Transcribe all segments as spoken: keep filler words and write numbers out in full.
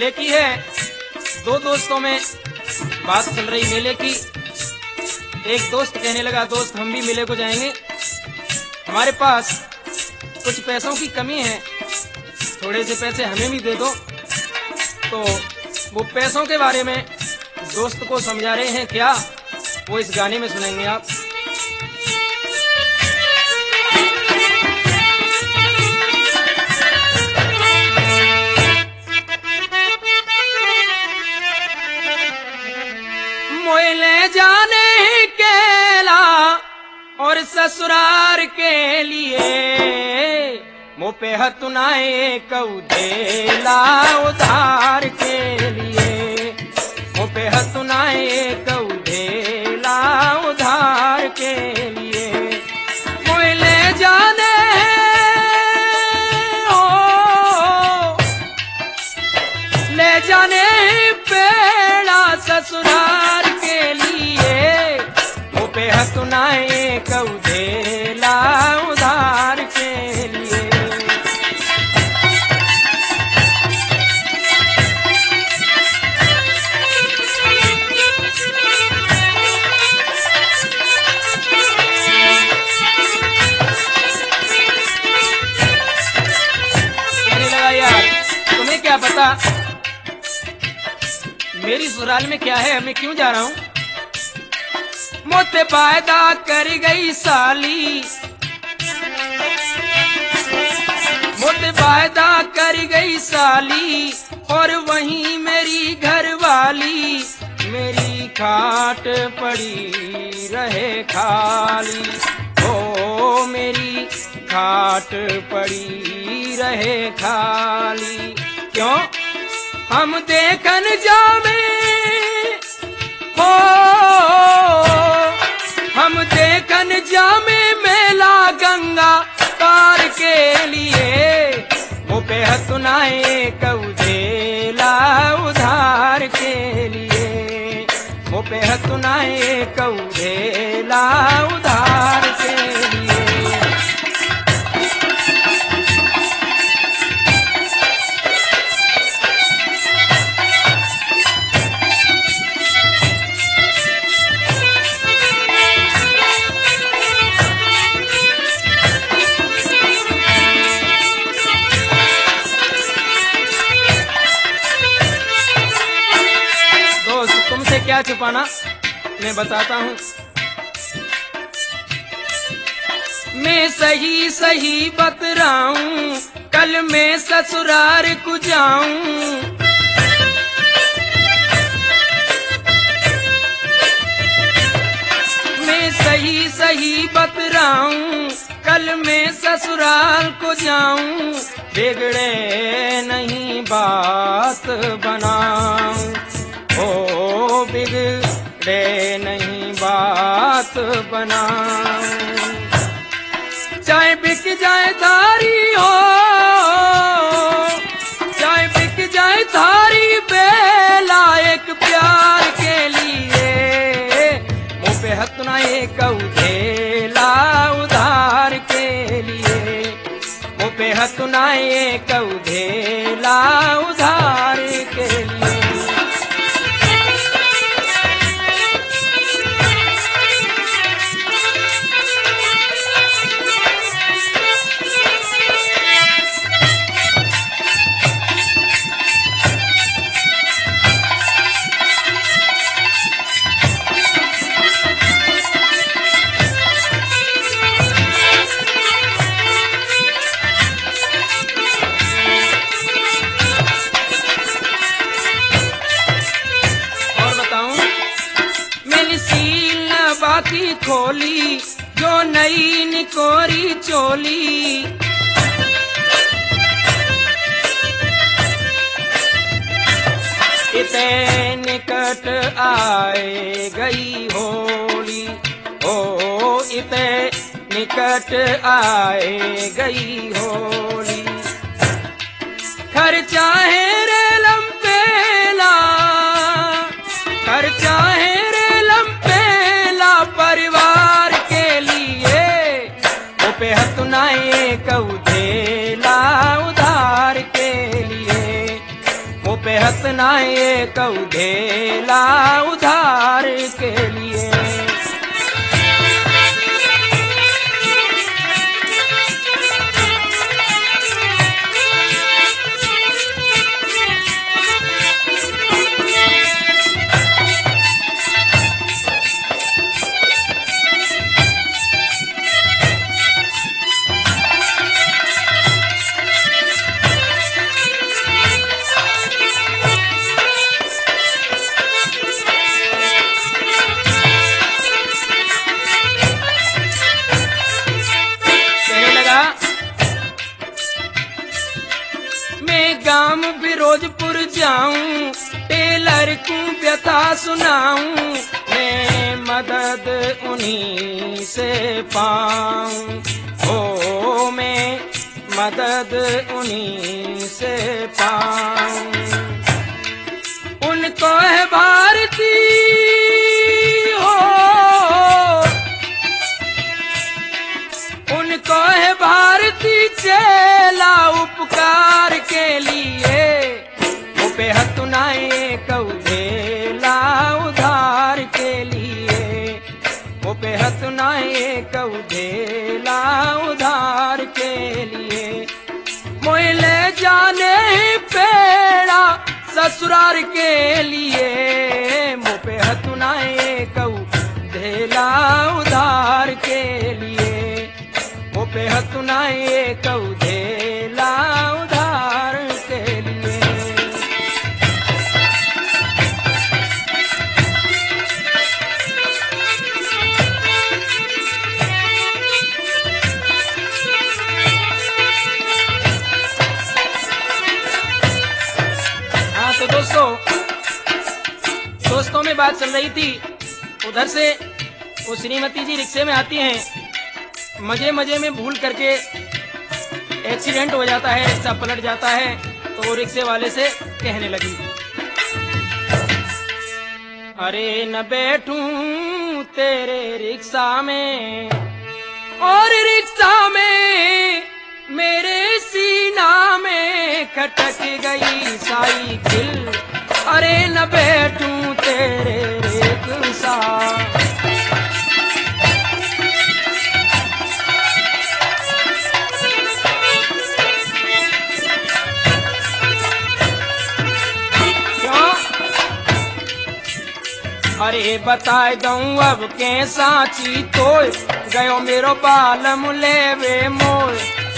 मेले की है। दो दोस्तों में बात चल रही मेले की। एक दोस्त कहने लगा, दोस्त हम भी मेले को जाएंगे, हमारे पास कुछ पैसों की कमी है, थोड़े से पैसे हमें भी दे दो। तो वो पैसों के बारे में दोस्त को समझा रहे हैं क्या, वो इस गाने में सुनेंगे आप। मोए ले जाने केला और ससुरार के लिए, मो पे हतुनाए कऊ देला उधार के लिए, मो पे हतुनाए कऊ देला उधार के लिए। मोए ले जाने हो, ले जाने पेड़ा ससुरार के लिए, मो पे हतुनाए कऊ देला उधार के लिए। तुम्हें क्या पता मेरी ससुराल में क्या है, मैं क्यों जा रहा हूं। मोते वायदा कर गई साली, मोते वायदा कर गई साली, और वहीं मेरी घरवाली मेरी खाट पड़ी रहे खाली। ओ मेरी खाट पड़ी रहे खाली। क्यों हम देखन जावे हो, हम देखन जावे मेला गंगा तार के लिए, वो पे हतुनाए कऊ देला उधार के लिए, वो पे हतुनाए कऊ देला उधार के लिए। क्या छुपाना, मैं बताता हूँ। मैं सही सही बतराऊं, कल मैं ससुराल को जाऊं। मैं सही सही बतराऊं, कल मैं ससुराल को जाऊं। बिगड़े नहीं बात बनाऊं, ओ बिगड़े नहीं बात बनाऊं। चाहे बिक जाए धारी हो, चाहे बिक जाए धारी बेला एक प्यार के लिए, मुँह पे हतुनाए कऊ देला उधार के लिए, मुँह पे हतुनाए कऊ देला उधार के लिए। बाती खोली जो नई निकोरी चोली, इते निकट आए गई होली, ओ इते निकट आए गई होली। खर्चा है रे लंपेला, खर्चा है रे लंपेला परिवार के लिए, वो पे हतुनाए कऊ देला उधार के लिए, वो पे हत सुनाए कहू ढेला उधार के लिए। गांव फिरोजपुर जाऊं टेलर को व्यथा सुनाऊं, मैं मदद उन्हीं से पाऊं। ओ मैं मदद उन्हीं से पाऊं। उनको है भारती हो, उनको है भारती चेला उपकार के लिए। वो बेहद तुनाए कहू ढेला उधार के लिए। वो बेहद तुनाए कहू ढेला उधार के लिए। मोह ले जाने पेड़ा ससुराल के लिए। वो बेहद तुनाए कहू ढेला उधार के लिए। वो बेहद तुनाए कहू ढेला उधार के लिए। हाँ तो दोस्तों दोस्तों में बात चल रही थी, उधर से वो श्रीमती जी रिक्शे में आती हैं, मजे मजे में भूल करके एक्सीडेंट हो जाता है, रिक्शा पलट जाता है। तो वो रिक्शे वाले से कहने लगी, अरे न बैठूं तेरे रिक्शा में और रिक्शा में मेरे सीना में खटक गई साइकिल। अरे न बैठूं तेरे रिक्शा। अरे बताए दऊं अब के साची तो गयो मेरो बालम लेवे मोय।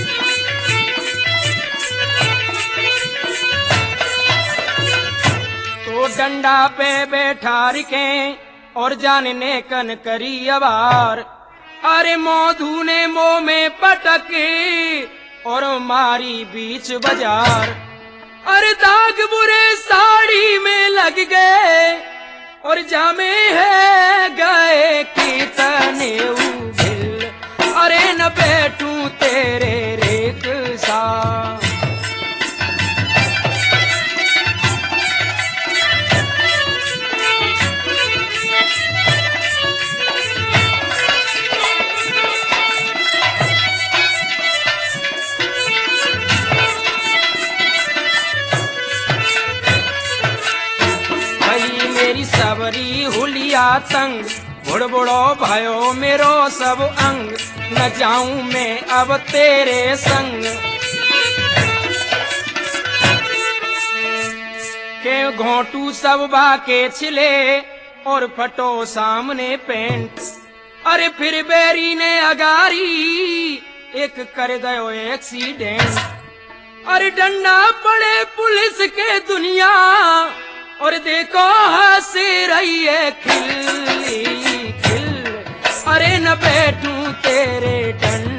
तो डंडा पे बैठा रिके और जानने कन करी अबार। अरे मोधू ने मुंह में पटके और मारी बीच बाजार। अरे दाग बुरे साड़ी में लग गए और जामे है गए कितने उबिल। अरे न बैठूं तेरे रिक्शा। सबरी हुलिया तंग बुड़बुड़ो भयो मेरो सब अंग। न जाऊं मैं अब तेरे संग के घोंटू सब बाके छिले और फटो सामने पेंट। अरे फिर बेरी ने अगारी एक कर दयो एक्सीडेंट। अरे डंडा पड़े पुलिस के दुनिया और देखो हंस रही है खिल खिल। अरे न बैठूं तेरे डंडे